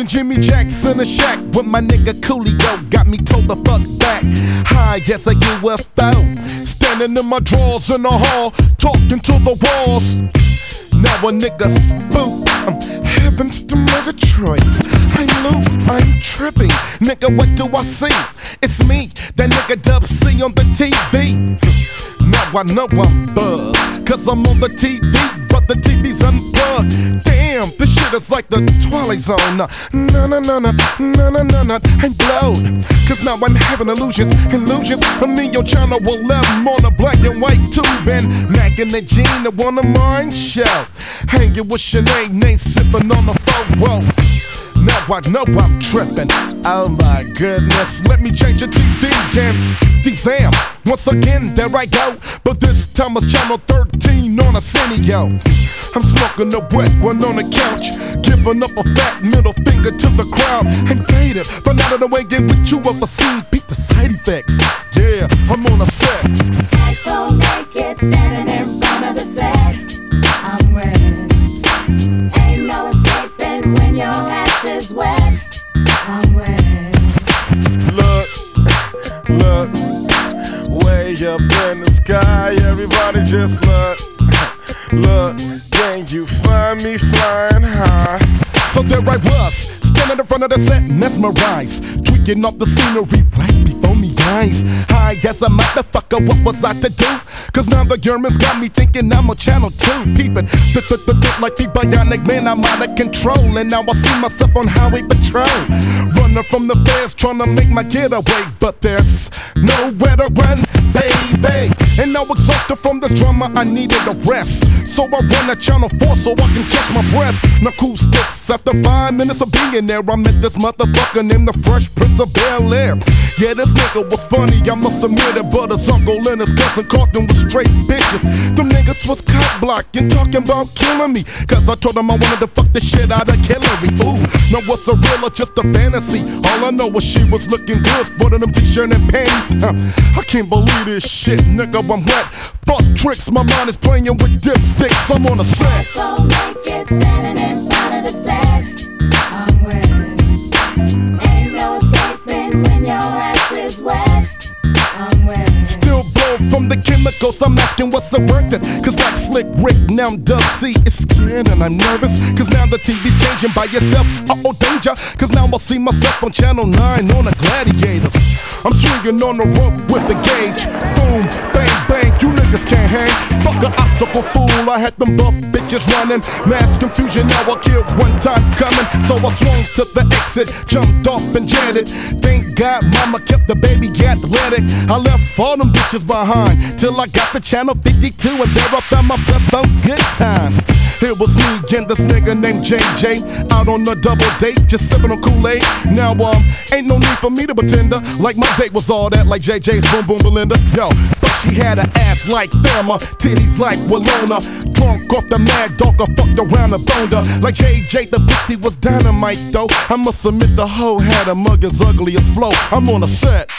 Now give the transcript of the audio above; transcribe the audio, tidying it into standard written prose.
Jimmy Jackson a shack with my nigga Coolio. Got me told the fuck back. High as a UFO. Standing in my drawers in the hall, talking to the walls. Now a nigga spook. Heavens to Murgatroyd. I'm loop, I'm tripping. Nigga, what do I see? It's me, that nigga Dub C on the TV. Now I know I'm buzzed, cause I'm on the TV, but the TV's unplugged. Damn, this shit is like the Twilight Zone. No, I'm blowed, cause now I'm having illusions. I mean your channel will let them on a black and white tube. And Mac and the Gene, the one of mine show. Hanging with Sinead, sipping on the photo. Now I know I'm tripping. Oh my goodness, let me change the TV and damn, once again there I go. But this time it's channel 13 on a Cineo. I'm smoking a wet one on the couch, giving up a fat middle finger to the crowd. And faded, but now that the way get with you ever seen, beat the side effects. Yeah, I'm on a set. I'm so naked, standing in front of the set. I'm wet. Ain't no escaping when your ass is wet. I'm wet. Look, way up in the sky, everybody just look, can you find me flying high? So there I was, standing in front of the set, mesmerized, tweaking up the scenery right before me eyes. High as a motherfucker, what was I to do? Cause now the Germans got me thinking I'm on channel 2. Peeping, like the bionic man, I'm out of control. And now I see myself on highway patrol, running from the feds, trying to make my getaway. But there's nowhere to run, baby. And now exhausted from this drama, I needed a rest. So I run at channel 4 so I can catch my breath. Now who's this? After 5 minutes of being there, I met this motherfucker named the Fresh Prince of Bel-Air. Yeah, this nigga was funny, I must admit it. But his uncle and his cousin caught them with straight bitches. Them niggas was cop blocking, talking about killing me. Cause I told them I wanted to fuck the shit out of Hillary. Ooh, now what's a real or just a fantasy? All I know is she was looking good, sporting them t-shirt and panties. I can't believe this shit, nigga, I'm wet. Fuck tricks, my mind is playing with dipsticks. I'm on a set. So naked, standing in front of the set. I'm wet. Ain't no escaping when your ass is wet. I'm wet. Still blow from the chemicals, I'm asking what's the worth it. Cause like Slick Rick, now I'm Dub C. It's scared and I'm nervous, cause now the TV's changing by yourself. Uh-oh, danger, cause now I'll see myself on channel 9 on the Gladiators. I'm swinging on the rope with the gauge. Boom, bang, bang, you niggas can't hang. Fuck an obstacle fool, I had them buff bitches running. Mass confusion, now I killed one time coming. So I swung to the exit, jumped off and jetted. Thank God mama kept the baby athletic. I left all them bitches behind till I got to channel 52, and there I found myself on Good Times. It was me and this nigga named JJ, out on a double date, just sipping on Kool-Aid. Now ain't no need for me to pretend like my date was all that, like JJ's Boom Boom Belinda. Yo, but she had an ass like Thelma, titties like Walona. Drunk off the Mad Dog, I fucked around and boned her. Like JJ, the pussy was dynamite though. I must admit the hoe had a mug as ugly as flow. I'm on a set.